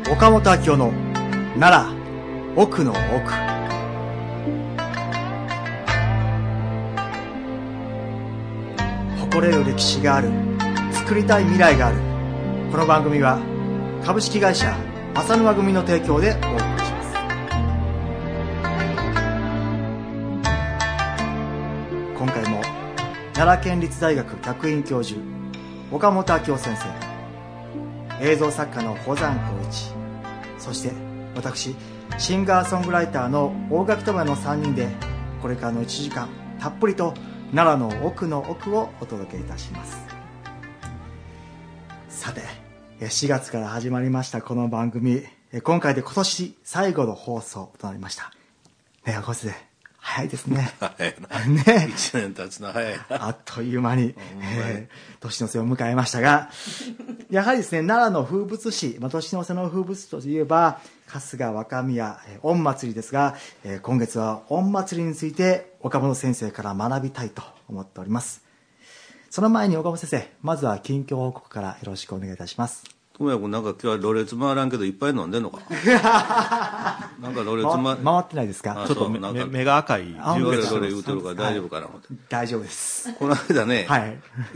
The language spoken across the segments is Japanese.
岡本明夫の奈良奥の奥。誇れる歴史がある、作りたい未来がある。この番組は株式会社浅沼組の提供でお送りします。今回も奈良県立大学客員教授岡本明夫先生、映像作家の保山光一、そして私シンガーソングライターの大垣智也の3人でこれからの1時間たっぷりと奈良の奥の奥をお届けいたします。さて、4月から始まりましたこの番組、今回で今年最後の放送となりました。赤星で早いですね。 早いな。 ね、 1年経つの早いな。 あっという間に、年の瀬を迎えましたが、やはりですね、奈良の風物詩、年の瀬の風物詩といえば春日若宮御祭りですが、今月は御祭りについて岡本先生から学びたいと思っております。その前に岡本先生、まずは近況報告からよろしくお願いいたします。 智也君、なんか今日はろれつ回らんけどいっぱい飲んでんのか。なんかろれつ回ってないですか。 ちょっと目が赤い。 どれどれ言うてるから大丈夫かな思って。 大丈夫です。 この間ね、 はい、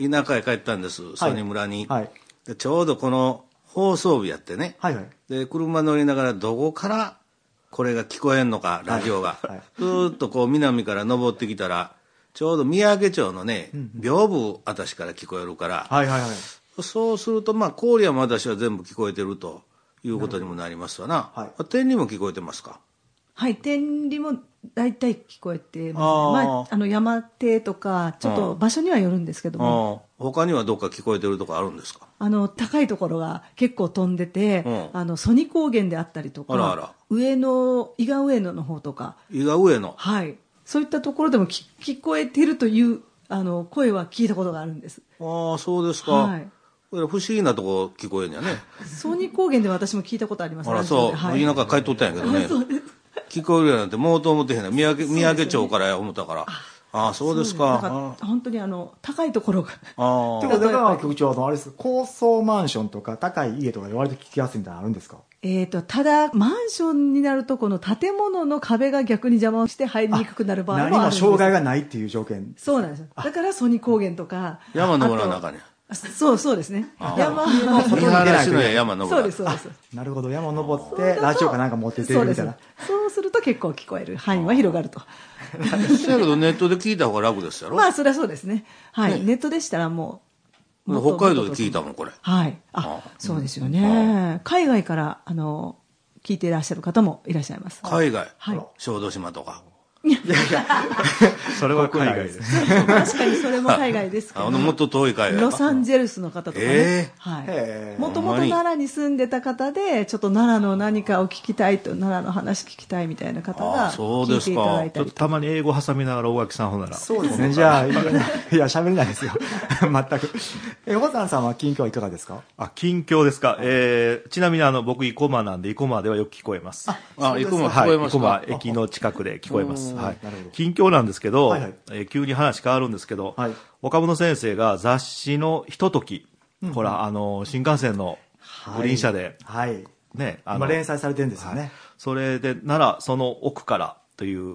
田舎へ帰ったんです、曽爾村に、 はい、 でちょうどこの放送日やってね、 はいはい、 で車乗りながらどこからこれが聞こえんのか、ラジオが、はいはい、ずーっとこう南から登ってきたらちょうど宮家町のね、屏風あたしから聞こえるから、 はいはいはい、 そうすると郡山私は全部聞こえてるということにもなりますわな。はい、天理も聞こえてますか。 はい、天理も大体聞こえてますね。山手とかちょっと場所にはよるんですけども、 他にはどっか聞こえてるとこあるんですか。 高いところが結構飛んでて、曽爾高原であったりとか、上野、伊賀上野の方とか、 伊賀上野、 はい、そういったところでも聞こえてるという声は聞いたことがあるんです。 ああ、そうですか。はい、不思議なとこ聞こえんやね。 曽爾高原で私も聞いたことあります。 あら、そう、はい、田舎帰っとったんやけどね。聞こえるやなんてもうと思ってへんな。宮家町から思ったから。ああ、そうですか。 だから本当に高いところが。 ああ。だから局長、あれです。高層マンションとか高い家とかで割と聞きやすいみたいなのあるんですか。 ただマンションになるとこの建物の壁が逆に邪魔をして入りにくくなる場合もあるんです。 何も障害がないっていう条件。 そうなんですよ。だから曽爾高原とか山登らなあかんねん。 そうですね。 山見晴らしの山登る。 そうです。 なるほど。山登ってラジオかなんか持って出るみたいな。 そうすると結構聞こえる範囲は広がると。 だけどネットで聞いた方が楽ですやろ。 それはそうですね。はい。ネットでしたらもう北海道で聞いたもんこれ。 はい。そうですよね。海外から聞いていらっしゃる方もいらっしゃいます。 海外。はい。小豆島とか。 いやそれは海外です。 確かにそれも海外ですけど、 もっと遠い海外。 ロサンゼルスの方とかね、もともと奈良に住んでた方でちょっと奈良の何かを聞きたいと、奈良の話聞きたいみたいな方が聞いていただいたり、 たまに英語挟みながら大垣さんほんなら。 そうですね。じゃあいや喋れないですよ。全く。保山さんは近況はいかがですか。 近況ですか。ちなみに僕生駒なんで生駒ではよく聞こえます。 生駒聞こえますか。 生駒駅の近くで聞こえます。はい、近況なんですけど、急に話変わるんですけど、岡本先生が雑誌のひととき、ほら新幹線のグリーン車で、 ね、連載されてるんですよね。 それで奈良その奥からという、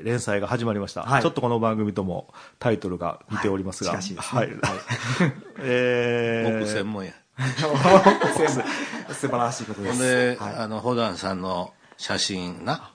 連載が始まりました。ちょっとこの番組ともタイトルが似ておりますが、 近しいですね。 僕専門や。 素晴らしいことです。 で、保山さんの写真な。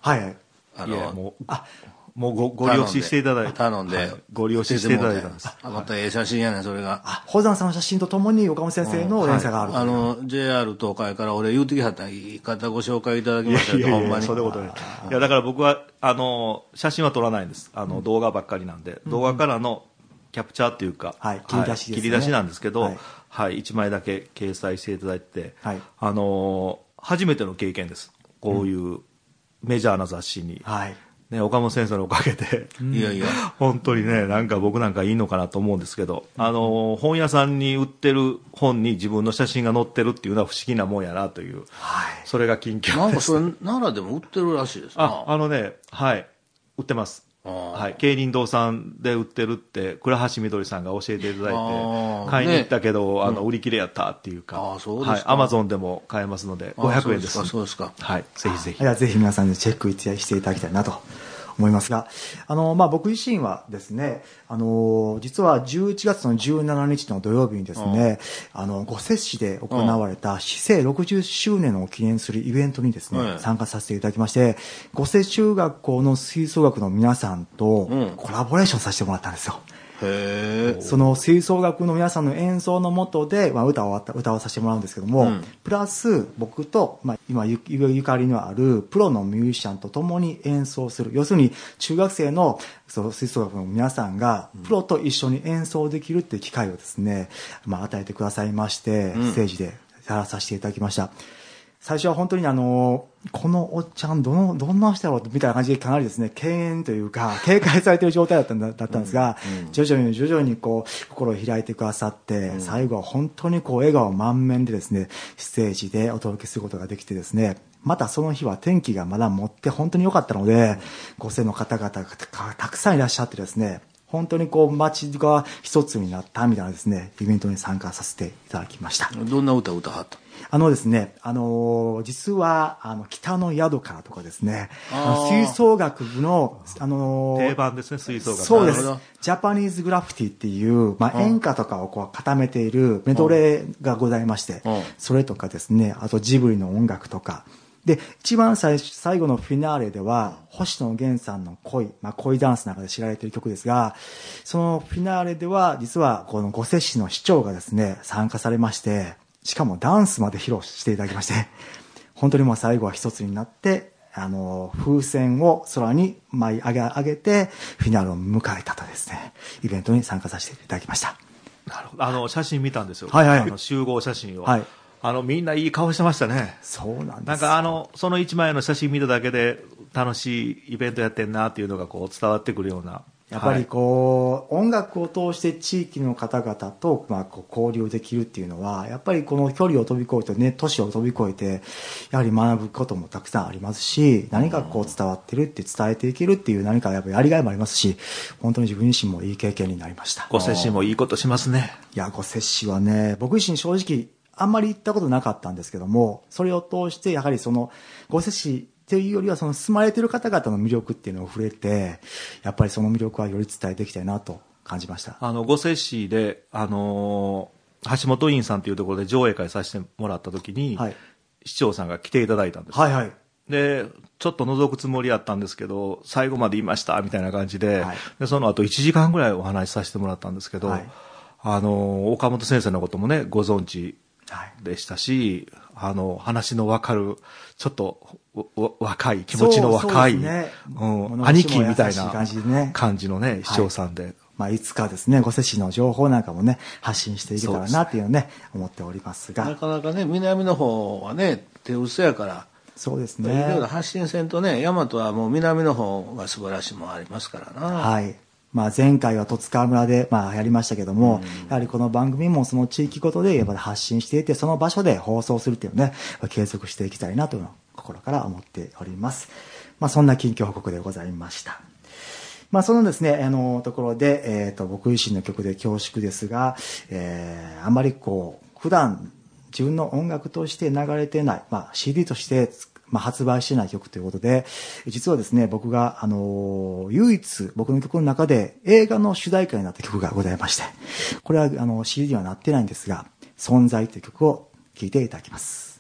もうご利用していただいて。 頼んで。 ご利用していただいたんです。 またええ写真やねん、それが。 保山さんの写真とともに岡本先生の連載がある。 JR 東海から俺言うてきはった言い方ご紹介いただきましたよ、ほんまに。 そういうことね。いや、だから僕は、写真は撮らないんです。動画ばっかりなんで。動画からのキャプチャーっていうか、 切り出しですね。 切り出しなんですけど、1枚だけ掲載していただいて、初めての経験です。こういうメジャーな雑誌に。ね、岡本先生のおかげで、 いやいや本当にね、なんか僕なんかいいのかなと思うんですけど、本屋さんに売ってる本に自分の写真が載ってるっていうのは不思議なもんやなという、それが近況です。 なんかそれ奈良でも売ってるらしいですな。 売ってます。 はい、慶林堂さんで売ってるって倉橋みどりさんが教えていただいて買いに行ったけど、売り切れやったっていうか、はい、アマゾンでも買えますので500円です。 そうですか。 はい、ぜひぜひ。 いや、ぜひ皆さんでチェックしていただきたいなと思いますが、僕自身はですね、実は11月の17日の土曜日にですね、御摂市で行われた市政60周年を記念するイベントにですね、参加させていただきまして、御摂中学校の吹奏楽の皆さんとコラボレーションさせてもらったんですよ。その吹奏楽の皆さんの演奏の下で、歌をさせてもらうんですけども、プラス僕と、今ゆかりのあるプロのミュージシャンと共に演奏する、要するに中学生の吹奏楽の皆さんがプロと一緒に演奏できるっていう機会をですね、与えてくださいまして、ステージでやらさせていただきました。最初は本当にこのおっちゃんどんな人だろうみたいな感じでかなりですね、敬遠というか警戒されている状態だったんですが、徐々にこう心を開いてくださって、最後は本当に笑顔満面でですね、ステージでお届けすることができてですね、またその日は天気がまだ持って本当に良かったので、ご生の方々がたくさんいらっしゃってですね、本当に街が一つになったみたいなですね、イベントに参加させていただきました。 どんな歌を歌はった？ ですね、実は、北の宿からとかですね、吹奏楽部の、 定番ですね、吹奏楽。 そうです。ジャパニーズグラフィティっていう、演歌とかを固めているメドレーがございまして、それとかですね、あとジブリの音楽とか、で、一番最後のフィナーレでは、星野源さんの恋、恋ダンスの中で知られている曲ですが、そのフィナーレでは、実はこの御摂市の市長がですね、参加されまして、しかもダンスまで披露していただきまして、本当に最後は一つになって、風船を空に舞い上げて、フィナーレを迎えたとですね、イベントに参加させていただきました。 なるほど。写真見たんですよ。 はいはい。 集合写真を。 はい。 みんないい顔してましたね。 そうなんです。 なんかその一枚の写真見ただけで楽しいイベントやってんなっていうのが伝わってくるような。 やっぱり音楽を通して地域の方々と交流できるっていうのは、やっぱりこの距離を飛び越えてね、都市を飛び越えて、やはり学ぶこともたくさんありますし、何か伝わってるって伝えていけるっていう何かやっぱりやりがいもありますし、本当に自分自身もいい経験になりました。 御摂市もいいことしますね。 いや、御摂市はね、僕自身正直あんまり行ったことなかったんですけども、それを通してやはり御摂市というよりは住まれている方々の魅力っていうのを触れて、やっぱりその魅力はより伝えていきたいなと感じました。 御摂市で橋本院さんというところで上映会させてもらった時に、はい、市長さんが来ていただいたんです。 はいはい。 でちょっと覗くつもりやったんですけど、最後まで言いましたみたいな感じで、はい、でその後1時間ぐらいお話しさせてもらったんですけど、はい、岡本先生のこともねご存知でしたし、話の分かるちょっと若い気持ちの若い、ね、兄貴みたいな感じのね市長さんで、 いつかですね御摂市の情報なんかもね発信していけたらなっていうのね思っておりますが、 なかなかね南の方はね手薄やから、 そうですね、 いろいろ発信せんとね、大和はもう南の方が素晴らしいもありますからな。 はい。前回は十津川村でやりましたけども、やはりこの番組もその地域ごとでやっぱり発信していて、その場所で放送するっていうのをね継続していきたいなというのを心から思っております。そんな近況報告でございました。そのですねところで僕自身の曲で恐縮ですが、あまり普段自分の音楽として流れてない、CD として発売してない曲ということで、実はですね僕が唯一僕の曲の中で映画の主題歌になった曲がございまして、これはCD にはなってないんですが、存在という曲を聴いていただきます。